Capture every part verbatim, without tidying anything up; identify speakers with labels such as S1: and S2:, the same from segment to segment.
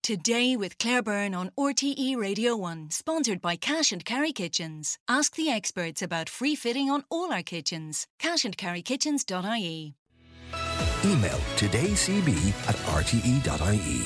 S1: Today with Claire Byrne on R T E Radio one, sponsored by Cash and Carry Kitchens. Ask the experts about free fitting on all our kitchens. cash and carry kitchens dot I E.
S2: Email todaycb at r t e dot i e.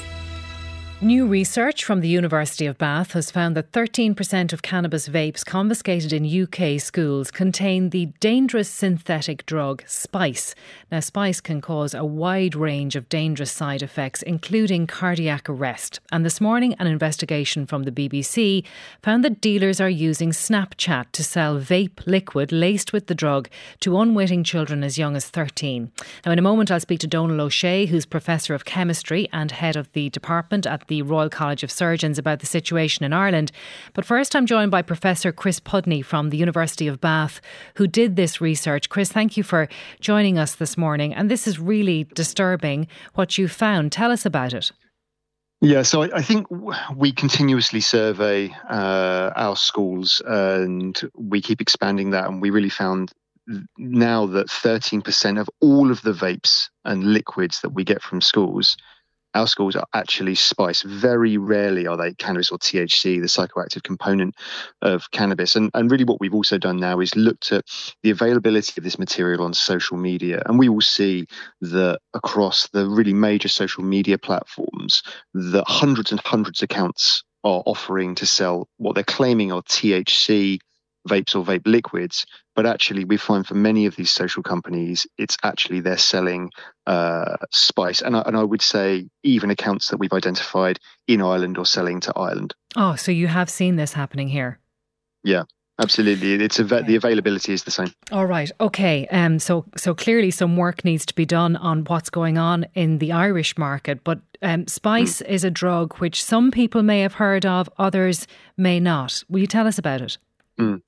S3: New research from the University of Bath has found that thirteen percent of cannabis vapes confiscated in U K schools contain the dangerous synthetic drug spice. Now, spice can cause a wide range of dangerous side effects, including cardiac arrest. And this morning, an investigation from the B B C found that dealers are using Snapchat to sell vape liquid laced with the drug to unwitting children as young as thirteen. Now, in a moment, I'll speak to Donal O'Shea, who's Professor of Chemistry and Head of the Department at the Royal College of Surgeons, about the situation in Ireland. But first, I'm joined by Professor Chris Pudney from the University of Bath, who did this research. Chris, thank you for joining us this morning. And this is really disturbing, what you found. Tell us about it.
S4: Yeah, so I, I think we continuously survey uh, our schools, and we keep expanding that. And we really found now that thirteen percent of all of the vapes and liquids that we get from schools, our schools are actually spice. Very rarely are they cannabis or T H C, the psychoactive component of cannabis. And, and really what we've also done now is looked at the availability of this material on social media. And we will see that across the really major social media platforms, that hundreds and hundreds of accounts are offering to sell what they're claiming are T H C vapes or vape liquids, but actually we find for many of these social companies, it's actually they're selling uh, spice. And I, and I would say even accounts that we've identified in Ireland or selling to Ireland.
S3: Oh, so you have seen this happening here?
S4: Yeah. Absolutely, it's a, the availability is the same.
S3: All right, okay. Um, so so clearly some work needs to be done on what's going on in the Irish market. But um, spice mm. is a drug which some people may have heard of, others may not. Will you tell us about it?
S4: Mm.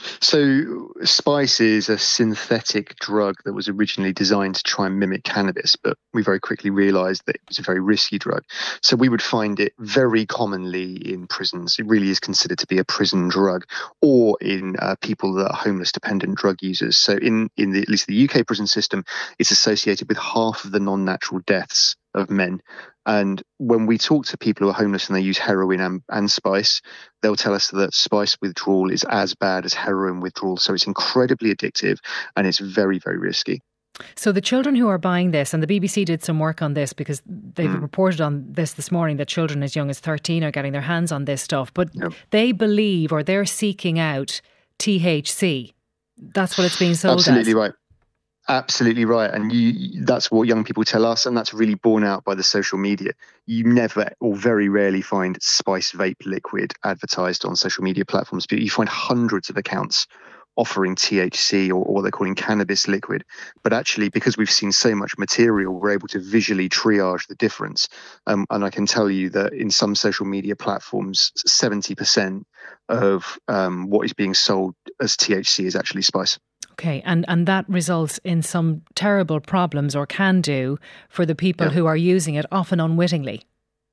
S4: So spice is a synthetic drug that was originally designed to try and mimic cannabis, but we very quickly realised that it was a very risky drug. So we would find it very commonly in prisons. It really is considered to be a prison drug, or in uh, people that are homeless dependent drug users. So in, in the, at least the U K prison system, it's associated with half of the non-natural deaths of men. And when we talk to people who are homeless and they use heroin and, and spice, they'll tell us that spice withdrawal is as bad as heroin withdrawal. So it's incredibly addictive and it's very, very risky.
S3: So the children who are buying this, and the B B C did some work on this because they've mm. reported on this this morning, that children as young as thirteen are getting their hands on this stuff, but yep. they believe, or they're seeking out T H C. That's what it's being sold as.
S4: Absolutely right. Absolutely right. And you, that's what young people tell us. And that's really borne out by the social media. You never or very rarely find spice vape liquid advertised on social media platforms, but you find hundreds of accounts offering T H C or, or what they're calling cannabis liquid. But actually, because we've seen so much material, we're able to visually triage the difference. Um, and I can tell you that in some social media platforms, seventy percent of um, what is being sold as T H C is actually spice.
S3: Okay, and, and that results in some terrible problems, or can do, for the people yeah. who are using it, often unwittingly.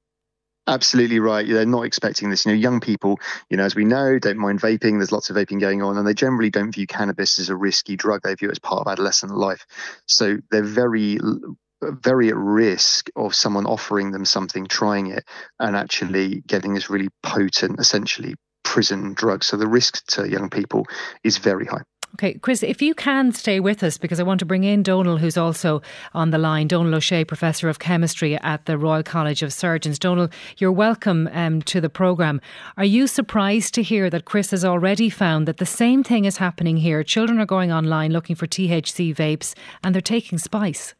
S4: Absolutely right. They're not expecting this. You know, young people, you know, as we know, don't mind vaping. There's lots of vaping going on, and they generally don't view cannabis as a risky drug. They view it as part of adolescent life. So they're very, very at risk of someone offering them something, trying it, and actually getting this really potent, essentially prison drug. So the risk to young people is very high.
S3: Okay, Chris, if you can stay with us, because I want to bring in Donal, who's also on the line. Donal O'Shea, Professor of Chemistry at the Royal College of Surgeons. Donal, you're welcome um, to the programme. Are you surprised to hear that Chris has already found that the same thing is happening here? Children are going online looking for T H C vapes and they're taking spice.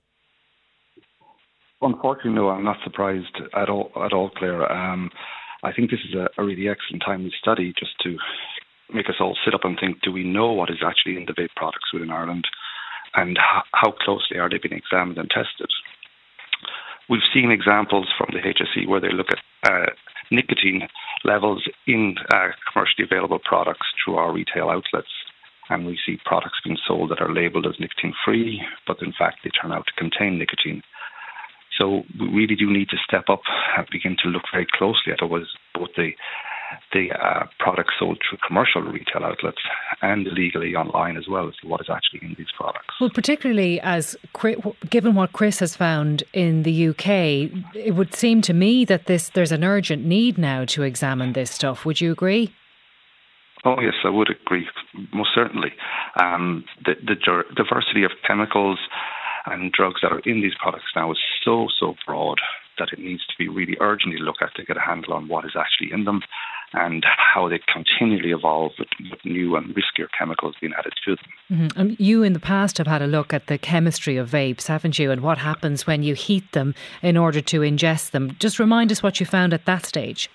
S5: Unfortunately, no, I'm not surprised at all, at all, Claire. Um, I think this is a, a really excellent timely study just to make us all sit up and think, do we know what is actually in the vape products within Ireland, and how, how closely are they being examined and tested? We've seen examples from the H S E where they look at uh, nicotine levels in uh, commercially available products through our retail outlets, and we see products being sold that are labelled as nicotine-free, but in fact they turn out to contain nicotine. So we really do need to step up and begin to look very closely at both the the uh, products sold through commercial retail outlets and illegally online as well, as to what is actually in these products.
S3: Well, particularly as given what Chris has found in the U K, it would seem to me that this there's an urgent need now to examine this stuff. Would you agree?
S5: Oh yes, I would agree, most certainly. Um, the, the diversity of chemicals and drugs that are in these products now is so, so broad that it needs to be really urgently looked at to get a handle on what is actually in them and how they continually evolve with, with new and riskier chemicals being added to them.
S3: Mm-hmm. And you in the past have had a look at the chemistry of vapes, haven't you, and what happens when you heat them in order to ingest them. Just remind us what you found at that stage.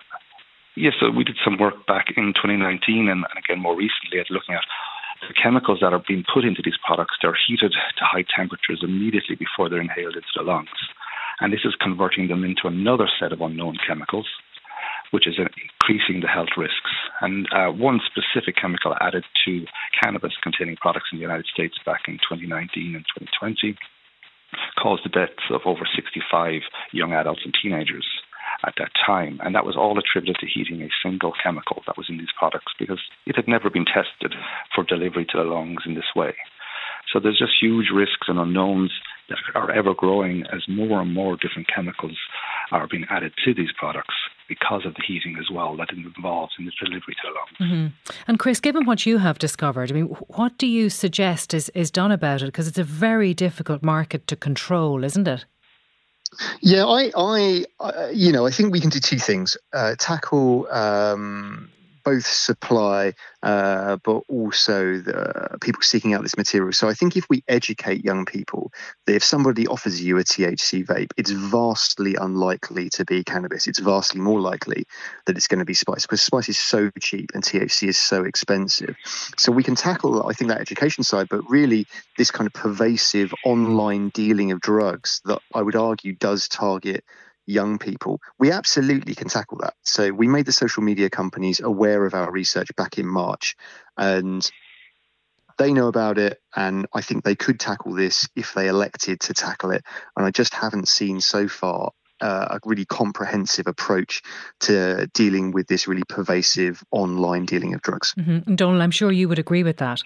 S5: Yes, so we did some work back in twenty nineteen and again more recently at looking at the chemicals that are being put into these products. They're heated to high temperatures immediately before they're inhaled into the lungs. And this is converting them into another set of unknown chemicals, which is increasing the health risks. And uh, one specific chemical added to cannabis-containing products in the United States back in twenty nineteen and twenty twenty caused the deaths of over sixty-five young adults and teenagers at that time. And that was all attributed to heating a single chemical that was in these products because it had never been tested for delivery to the lungs in this way. So there's just huge risks and unknowns that are ever growing as more and more different chemicals are being added to these products because of the heating as well that it involves in the delivery to the lungs.
S3: Mm-hmm. And Chris, given what you have discovered, I mean, what do you suggest is, is done about it? Because it's a very difficult market to control, isn't it?
S4: Yeah, I, I, I you know, I think we can do two things: uh, tackle um, both supply, uh, but also the people seeking out this material. So I think if we educate young people that if somebody offers you a T H C vape, it's vastly unlikely to be cannabis. It's vastly more likely that it's going to be spice, because spice is so cheap and T H C is so expensive. So we can tackle, I think, that education side, but really this kind of pervasive online dealing of drugs that I would argue does target young people, we absolutely can tackle that. So we made the social media companies aware of our research back in March, and they know about it, and I think they could tackle this if they elected to tackle it. And I just haven't seen so far uh, a really comprehensive approach to dealing with this really pervasive online dealing of drugs.
S3: Mm-hmm. Donald, I'm sure you would agree with that.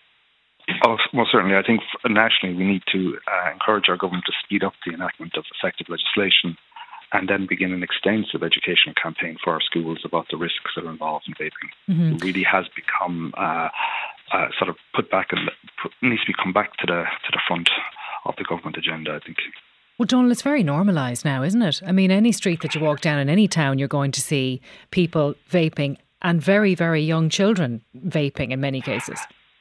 S5: Oh, well, certainly. I think nationally we need to uh, encourage our government to speed up the enactment of effective legislation and then begin an extensive education campaign for our schools about the risks that are involved in vaping. Mm-hmm. It really has become uh, uh, sort of put back and put, needs to be come back to the to the front of the government agenda, I think.
S3: Well, Donald, it's very normalised now, isn't it? I mean, any street that you walk down in any town, you're going to see people vaping, and very, very young children vaping in many cases.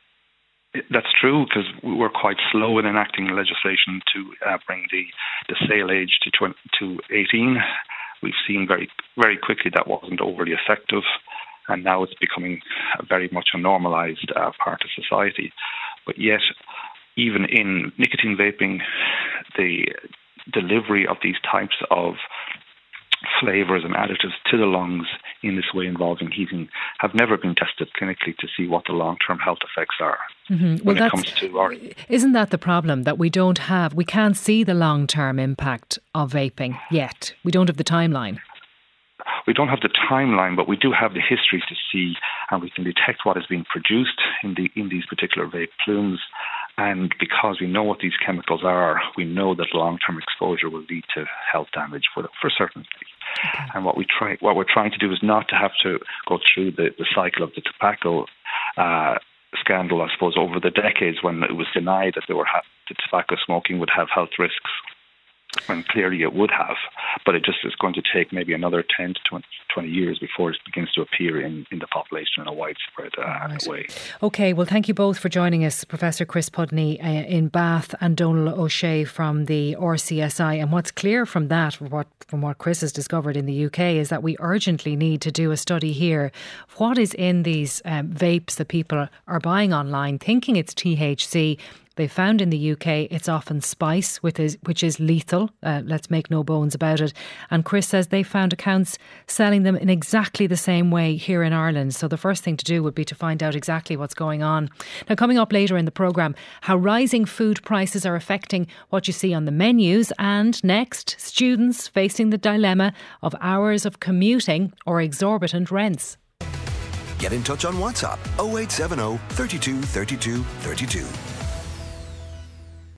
S5: That's true, because we're quite slow in enacting legislation to uh, bring the, the sale age to twenty, to eighteen. We've seen very very quickly that wasn't overly effective, and now it's becoming very much a normalised uh, part of society. But yet, even in nicotine vaping, the delivery of these types of flavours and additives to the lungs in this way involving heating have never been tested clinically to see what the long-term health effects are.
S3: Mm-hmm.
S5: When
S3: well,
S5: it comes to our...
S3: Isn't that the problem, that we don't have, we can't see the long-term impact of vaping yet? We don't have the timeline.
S5: We don't have the timeline, but we do have the history to see, and we can detect what is being produced in the in these particular vape plumes. And because we know what these chemicals are, we know that long-term exposure will lead to health damage for for certainty. Okay. And what we try, what we're trying to do is not to have to go through the, the cycle of the tobacco uh, scandal, I suppose, over the decades when it was denied that there were ha- that tobacco smoking would have health risks. And clearly it would have, but it just is going to take maybe another ten to twenty years before it begins to appear in, in the population in a widespread uh, right. way.
S3: OK, well, thank you both for joining us, Professor Chris Pudney uh, in Bath and Donald O'Shea from the R C S I. And what's clear from that, from what, from what Chris has discovered in the U K, is that we urgently need to do a study here. What is in these um, vapes that people are buying online, thinking it's T H C, They found in the U K it's often spice, which is, which is lethal. Uh, let's make no bones about it. And Chris says they found accounts selling them in exactly the same way here in Ireland. So the first thing to do would be to find out exactly what's going on. Now, coming up later in the programme, how rising food prices are affecting what you see on the menus. And next, students facing the dilemma of hours of commuting or exorbitant rents.
S2: Get in touch on WhatsApp oh eight seven oh, three two, three two, three two.